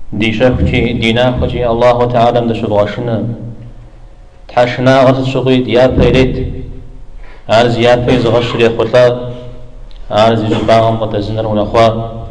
دي شافكي دينا خوتي الله تعالى مدش الغاشنا تحشنا غرت شغيد يا بيريت عارز يا بيز غشري خطاب عارز جباهم قتزنر ونخوا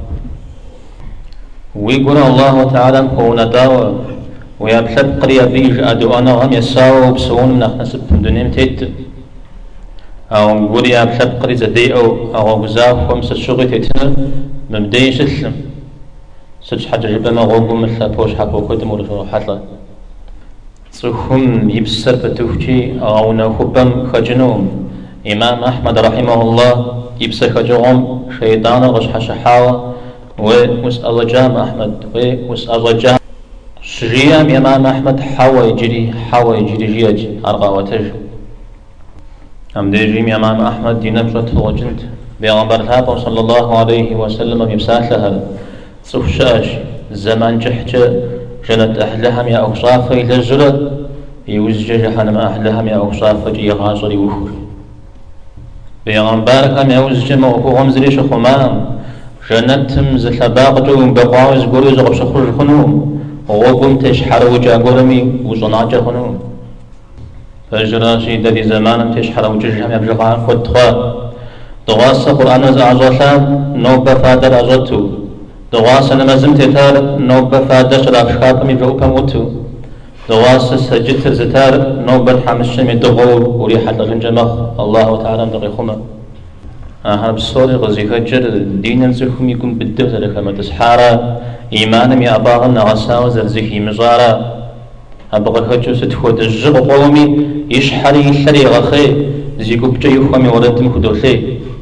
ويقول الله تعالى كون داوى ويبحث قرية بيج أدوانا هم يساو بسون من أخنسب دنيم تيت أو نقول يا بحث قرية زدي أو غزاف ومس الشغي تيتنا مبدأ سلم سج حاجة جبنا غوبهم مثل بوش حقو كدم ورفو حطلا صحهم يبسر بتوفجي أو نخبم خجنوم إمام أحمد رحمه الله يبسر خجوهم شيطان غش حشحاوة ومسأل جام أحمد ومسأل جام شجيام إمام أحمد حوا يجري جيج أرقى وتج أم ديجيم إمام أحمد دينا بجد وجند بيغمبر ثابه صلى الله عليه وسلم يمساحلها صفشاش زمان جحجة جنت أهلهم يا أوصافة إلى الزرد يوزج جهنم أهلهم يا أوصافة جي غاصري وفور بيغمبرك أم يوزج موقو غمزري شخمام جنتم زلباقتو بقاوز قروز غبش خرج خنوم وغوكم تشحر وجا قرمي وزناجة خنوم فجراشي دادي زمانم تشحر وججهم يبجغان قد خوا دغاسة قرآن زعزوشان نوبة فادر أزوتو دغاسة نمزم تتار نوبة فادر شرافشخاطم يبجغو بموتو دغاسة سجدت زتار نوبة حمشم يدغور وريحة الغنجمخ الله تعالى ندغي خما هرب الصوري غزي فجر دين الزخم يكون بالدوزة لكما تسحارا إيمانم يا أباغن غساوز الزكي مزارا أبغى هجو ستخوت الجغ قومي يشحري يشري غخي زيكو بجا يفهمي وردم خدوشي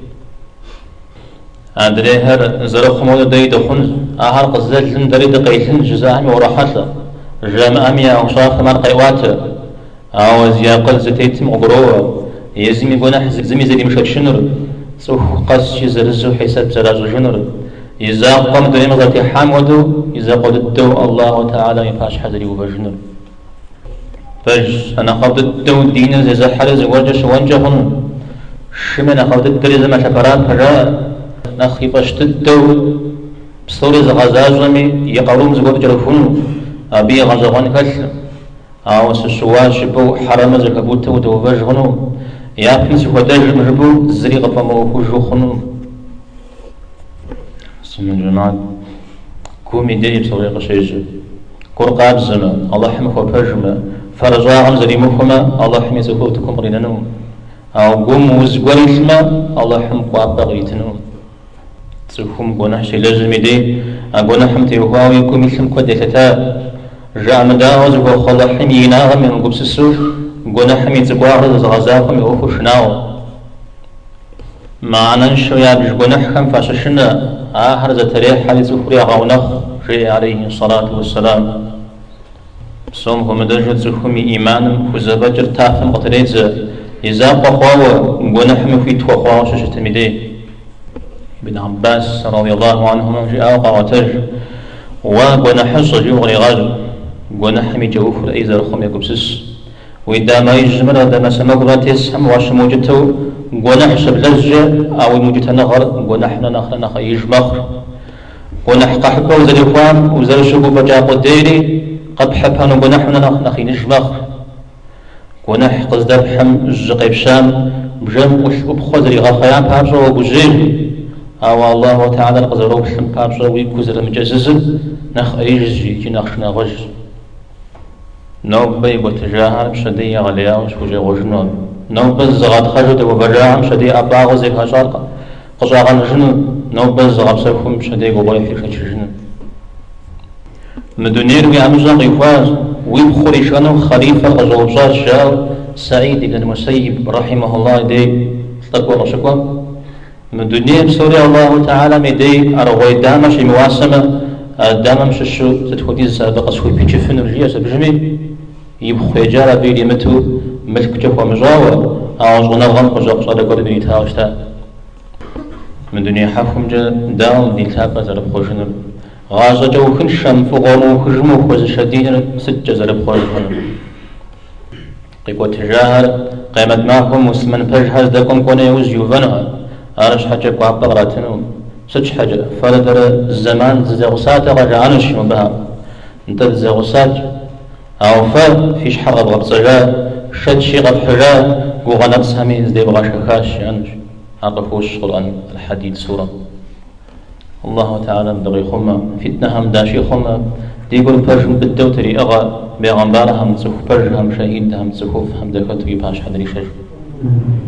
أدري هر زرخم ولا داي دخن أهر قزل دري دقيتن جزاهم وراحته جامعهم يا أوصاف مر قيواته أو زياقل زتيتم أقروه يزمي بنح زمي زي مشات شنر سوح قص يزرزو حساب زراز جنر إذا قام دريم غتي حامودو إذا قددو الله تعالى يفاش حذري وبجنر فج أنا قبض الدو الدين زي حرز ورجش وانجهن شمن قبض الدري زي ما شفرات فجاء نخي بشت الدو بصوري زغزاجمي يقولون زغور جرفون أبي غزغان كسل أو سسواش بو حرم زكبوت ودو بجهنو يابنس ودج مجبو زريق فمو خنو سمن جماعة كومي دي بصوري قشيج قرقاب زما الله حمك وبجما فرجاهم زري مفهما الله حمي زكوتكم رينانو أو قوم وزقوري اسما الله حمك وابغيتنو تسوهم قناح شي لازم دي قناح متيوهاوي كوم يسلم كود يتتا جاء مداوز وخلا حمينا من قبس السوف قناح ميتقوار زغزاكم يوفو شناو معنا نشو يابج قناح كم فاششنا آخر زتريح حالي زفري غونخ جي عليه الصلاة والسلام بسوم هم درجة زخمي إيمان وزبجر تافن قطريز إذا قخوا قناح مفيت وخوا ششتمي دي بن عباس رضي الله عنهما جاء وقاتج وقناحص جوغري غاج قناحمي جوف رئيز الخم يقبسس وإذا ما يجمر هذا ما سمقراتيس هم واش موجته قناحش بلزجة أو موجته نغر قناحنا نخر يجمخر قناح قحبه وزر إخوان وزر شبو بجاق الديري قبحبها قناحنا نخي نجمخر قناح قصدر حم الجقيب شام بجم وبخزري غخيان بابجو وبجيري أو الله تعالى قزروه حم بابجو ويكوزر مجزز نخ أيجي كي نخشنا غج نوبي بتجاهل شدي غليا وشوجي غجنون نوبي زغاد خجد وبجاهم شدي أباغ زي خشارق قشاغن جنون نوبي زغاب سيفهم شدي قبايح جنون مدنير ويعمزا غيفاز ويبخوري شانو خليفة غزوبزات شاو سعيد بن المسيب رحمه الله دي تقوى رشكوى مدنير بسوري الله تعالى مدي أرغوي دامش مواسمة دامش الشو تتخذي السابقة سوي بيجفن الجيا سبجمي يبخو يجارة بيلي متو ملك جفوى مجاوة أعوزغنا غنق جاق صادق وربني تاوشتا من دنيا حفهم جا داو دي التابة زرب خوشنر غازة جو خنشم فغومو خجمو خوز شديد سجة زرب خوشنر قيقوة تجاهر قيمت معكم مسلمن بجهز دكم كون يوز يوفنها أرش حاجة قواب بغراتنو سج حاجة فردر الزمان زغسات رجعانش بها انت الزغسات أو فا فيش حرب غبصجا شد شي غبحجا وغنبس هميز دي بغاشكاش يعني عقفوش قرآن الحديد سورة الله تعالى دغي خما فتنة هم داشي خما دي يقول برجم بالدوتري أغا بيغمبارها هم تسوف برج هم شهيد هم تسوف هم دكتري باش حدري شج